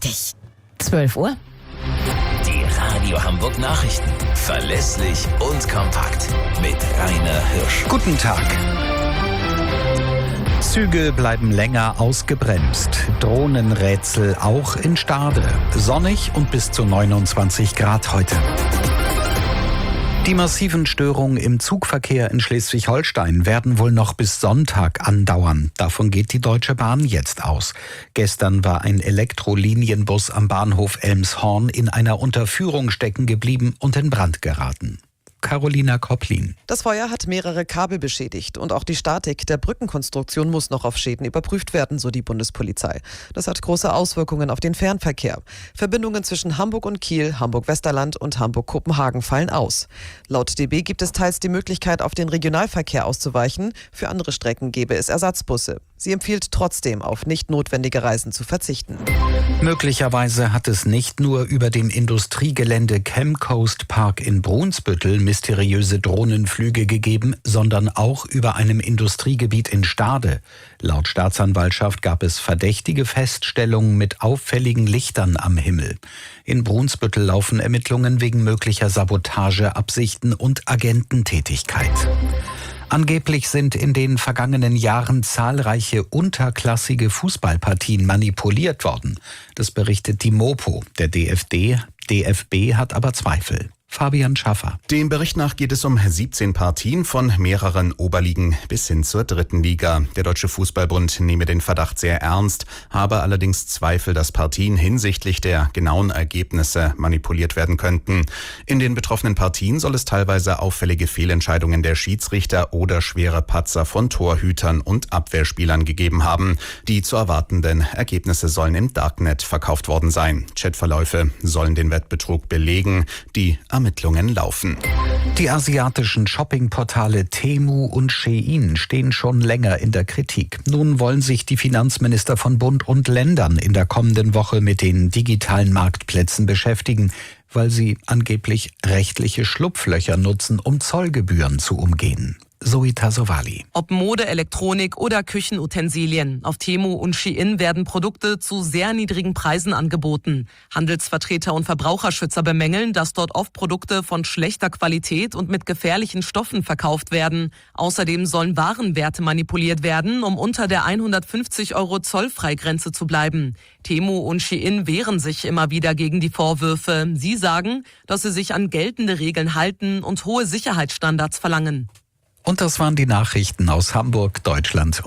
Richtig. 12 Uhr. Die Radio Hamburg Nachrichten. Verlässlich und kompakt. Mit Rainer Hirsch. Guten Tag. Züge bleiben länger ausgebremst. Drohnenrätsel auch in Stade. Sonnig und bis zu 29 Grad heute. Die massiven Störungen im Zugverkehr in Schleswig-Holstein werden wohl noch bis Sonntag andauern. Davon geht die Deutsche Bahn jetzt aus. Gestern war ein Elektrolinienbus am Bahnhof Elmshorn in einer Unterführung stecken geblieben und in Brand geraten. Carolina Kopplin. Das Feuer hat mehrere Kabel beschädigt und auch die Statik der Brückenkonstruktion muss noch auf Schäden überprüft werden, so die Bundespolizei. Das hat große Auswirkungen auf den Fernverkehr. Verbindungen zwischen Hamburg und Kiel, Hamburg-Westerland und Hamburg-Kopenhagen fallen aus. Laut DB gibt es teils die Möglichkeit, auf den Regionalverkehr auszuweichen. Für andere Strecken gäbe es Ersatzbusse. Sie empfiehlt trotzdem, auf nicht notwendige Reisen zu verzichten. Möglicherweise hat es nicht nur über dem Industriegelände Chemcoast Park in Brunsbüttel mysteriöse Drohnenflüge gegeben, sondern auch über einem Industriegebiet in Stade. Laut Staatsanwaltschaft gab es verdächtige Feststellungen mit auffälligen Lichtern am Himmel. In Brunsbüttel laufen Ermittlungen wegen möglicher Sabotageabsichten und Agententätigkeit. Angeblich sind in den vergangenen Jahren zahlreiche unterklassige Fußballpartien manipuliert worden. Das berichtet die Mopo. Der DFB hat aber Zweifel. Fabian Schaffer. Dem Bericht nach geht es um 17 Partien von mehreren Oberligen bis hin zur 3. Liga. Der Deutsche Fußballbund nehme den Verdacht sehr ernst, habe allerdings Zweifel, dass Partien hinsichtlich der genauen Ergebnisse manipuliert werden könnten. In den betroffenen Partien soll es teilweise auffällige Fehlentscheidungen der Schiedsrichter oder schwere Patzer von Torhütern und Abwehrspielern gegeben haben. Die zu erwartenden Ergebnisse sollen im Darknet verkauft worden sein. Chatverläufe sollen den Wettbetrug belegen. Die Ermittlungen laufen. Die asiatischen Shoppingportale Temu und Shein stehen schon länger in der Kritik. Nun wollen sich die Finanzminister von Bund und Ländern in der kommenden Woche mit den digitalen Marktplätzen beschäftigen, weil sie angeblich rechtliche Schlupflöcher nutzen, um Zollgebühren zu umgehen. Zoe Tasovali. Ob Mode, Elektronik oder Küchenutensilien. Auf Temu und Shein werden Produkte zu sehr niedrigen Preisen angeboten. Handelsvertreter und Verbraucherschützer bemängeln, dass dort oft Produkte von schlechter Qualität und mit gefährlichen Stoffen verkauft werden. Außerdem sollen Warenwerte manipuliert werden, um unter der 150 € Zollfreigrenze zu bleiben. Temu und Shein wehren sich immer wieder gegen die Vorwürfe. Sie sagen, dass sie sich an geltende Regeln halten und hohe Sicherheitsstandards verlangen. Und das waren die Nachrichten aus Hamburg, Deutschland